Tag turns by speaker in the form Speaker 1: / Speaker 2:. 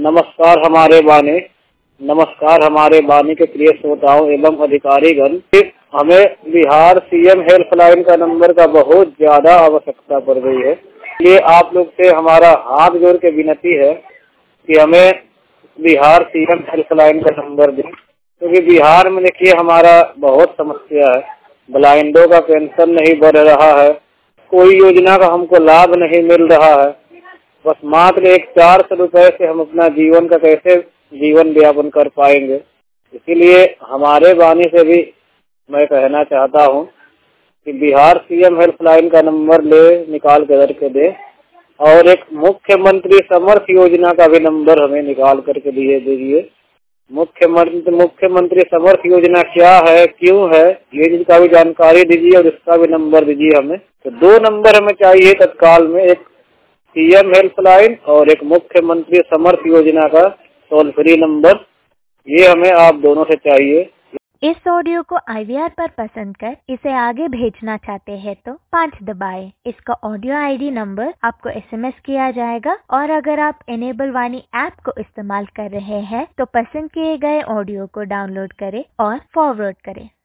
Speaker 1: नमस्कार हमारे बानी के प्रिय श्रोताओं एवं अधिकारीगण। हमें बिहार सीएम हेल्पलाइन का नंबर का बहुत ज्यादा आवश्यकता पड़ गई है। ये आप लोग से हमारा हाथ जोड़ के विनती है कि हमें बिहार सीएम हेल्पलाइन का नंबर दें, क्योंकि बिहार में देखिए हमारा बहुत समस्या है। ब्लाइंडों का पेंशन नहीं बढ़ रहा है, कोई योजना का हमको लाभ नहीं मिल रहा है। बस मात्र 400 रुपए से हम अपना जीवन का कैसे जीवन व्यापन कर पाएंगे। इसीलिए हमारे वाणी से भी मैं कहना चाहता हूं कि बिहार सीएम हेल्पलाइन का नंबर निकाल के करके दे, और एक मुख्यमंत्री समर्थ योजना का भी नंबर हमें निकाल करके दीजिए। मुख्यमंत्री समर्थ योजना क्या है, क्यों है, ये इसका भी जानकारी दीजिए और इसका भी नंबर दीजिए हमें। तो 2 नंबर हमें चाहिए तत्काल में, एक सीएम हेल्पलाइन और एक मुख्यमंत्री समर्थ योजना का टोल फ्री नंबर। ये हमें आप दोनों से चाहिए।
Speaker 2: इस ऑडियो को IVR पर पसंद कर इसे आगे भेजना चाहते हैं तो 5 दबाएं। इसका ऑडियो ID नंबर आपको SMS किया जाएगा, और अगर आप इनेबल वाणी ऐप को इस्तेमाल कर रहे हैं तो पसंद किए गए ऑडियो को डाउनलोड करें और फॉरवर्ड करें।